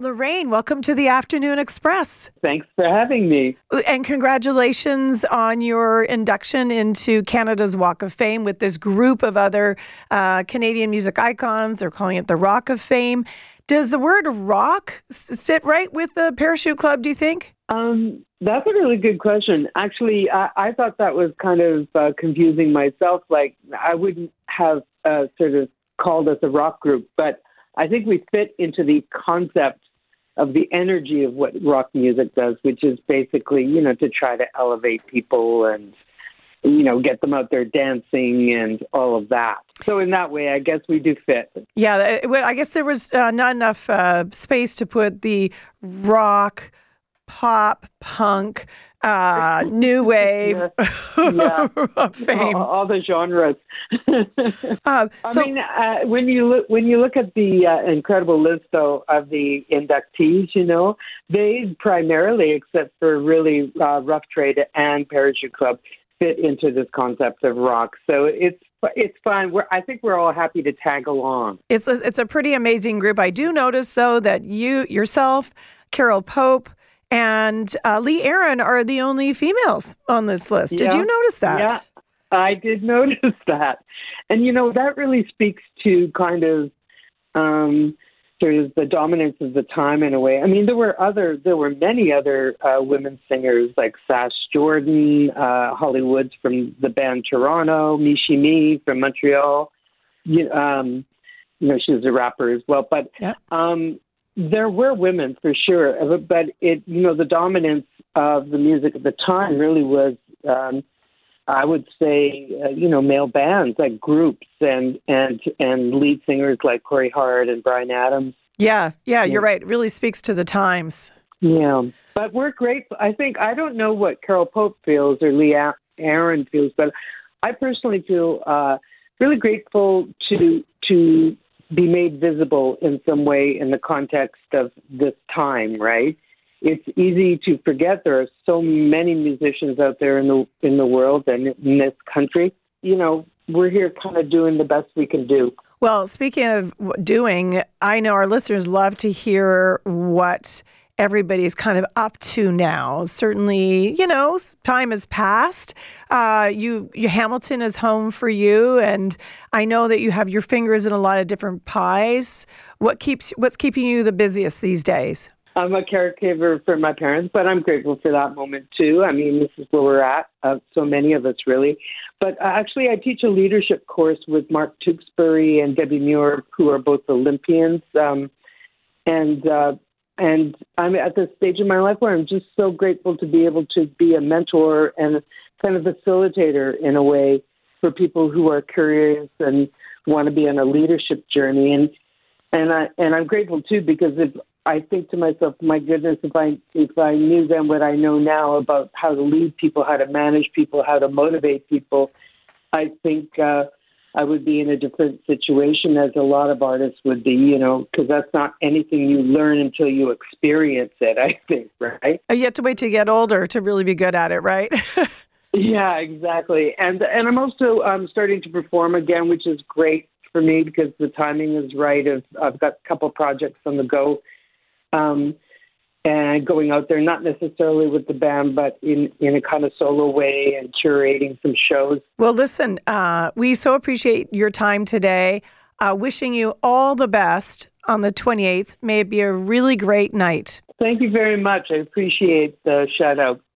Lorraine, welcome to the Afternoon Express. Thanks for having me. And congratulations on your induction into Canada's Walk of Fame with this group of other Canadian music icons. They're calling it the Rock of Fame. Does the word rock sit right with the Parachute Club, do you think? That's a really good question. Actually, I thought that was kind of confusing myself. Like, I wouldn't have sort of called us a rock group, but I think we fit into the concept of the energy of what rock music does, which is basically, to try to elevate people and, get them out there dancing and all of that. So in that way, I guess we do fit. Yeah, I guess there was not enough space to put the rock, pop, punk, new wave fame. All the genres. When you look at the incredible list, though, of the inductees, they primarily, except for really Rough Trade and Parachute Club, fit into this concept of rock. So it's fine. I think we're all happy to tag along. It's a pretty amazing group. I do notice, though, that you yourself, Carol Pope, and Lee Aaron are the only females on this list. Did you notice that? Yeah, I did notice that. And, that really speaks to kind of sort of the dominance of the time in a way. I mean, there were many other women singers like Sash Jordan, Holly Woods from the band Toronto, Michie Mee from Montreal. She was a rapper as well. But there were women for sure, but the dominance of the music at the time really was, I would say, male bands like groups and lead singers like Corey Hart and Bryan Adams. Yeah, you're right. It really speaks to the times. Yeah, but we're grateful. I don't know what Carol Pope feels or Lee Aaron feels, but I personally feel really grateful to be made visible in some way in the context of this time, right? It's easy to forget there are so many musicians out there in the world and in this country. We're here kind of doing the best we can do. Well, speaking of doing, I know our listeners love to hear what everybody's kind of up to now. Certainly, time has passed. Hamilton is home for you, and I know that you have your fingers in a lot of different pies. What's keeping you the busiest these days? I'm a caregiver for my parents, but I'm grateful for that moment too. I mean, this is where we're at, so many of us really. But actually, I teach a leadership course with Mark Tewksbury and Debbie Muir, who are both Olympians. And I'm at this stage in my life where I'm just so grateful to be able to be a mentor and kind of facilitator in a way for people who are curious and want to be on a leadership journey. And I'm grateful too, because if I think to myself, my goodness, if I knew then what I know now about how to lead people, how to manage people, how to motivate people, I think I would be in a different situation as a lot of artists would be, because that's not anything you learn until you experience it, I think, right? You have to wait till you get older to really be good at it, right? Yeah, exactly. And I'm also starting to perform again, which is great for me because the timing is right. I've got a couple projects on the go. And going out there, not necessarily with the band, but in a kind of solo way and curating some shows. Well, listen, we so appreciate your time today. Wishing you all the best on the 28th. May it be a really great night. Thank you very much. I appreciate the shout out.